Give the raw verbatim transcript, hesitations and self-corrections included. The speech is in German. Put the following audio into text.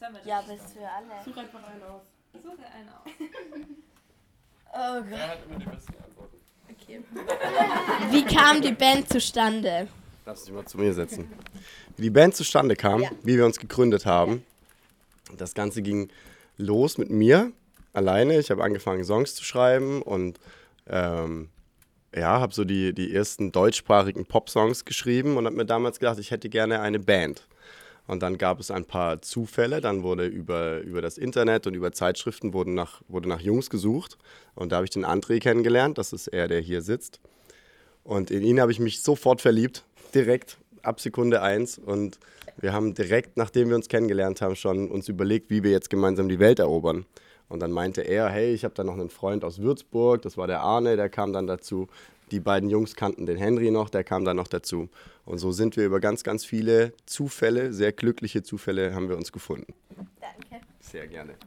Ja, aber ist für alle. Such einfach einen aus. Suche einen aus. Oh Gott. Er hat immer die besten Antworten. Okay. Wie kam die Band zustande? Darfst du dich mal zu mir setzen. Wie die Band zustande kam, Ja. wie wir uns gegründet haben. Das Ganze ging los mit mir alleine. Ich habe angefangen, Songs zu schreiben und ähm, ja, habe so die, die ersten deutschsprachigen Pop-Songs geschrieben und habe mir damals gedacht, ich hätte gerne eine Band. Und dann gab es ein paar Zufälle, dann wurde über, über das Internet und über Zeitschriften wurden nach, wurde nach Jungs gesucht. Und da habe ich den André kennengelernt, das ist er, der hier sitzt. Und in ihn habe ich mich sofort verliebt, direkt ab Sekunde eins. Und wir haben direkt, nachdem wir uns kennengelernt haben, schon uns überlegt, wie wir jetzt gemeinsam die Welt erobern. Und dann meinte er, hey, ich habe da noch einen Freund aus Würzburg, das war der Arne, der kam dann dazu. Die beiden Jungs kannten den Henry noch, der kam dann noch dazu. Und so sind wir über ganz, ganz viele Zufälle, sehr glückliche Zufälle, haben wir uns gefunden. Danke. Sehr gerne.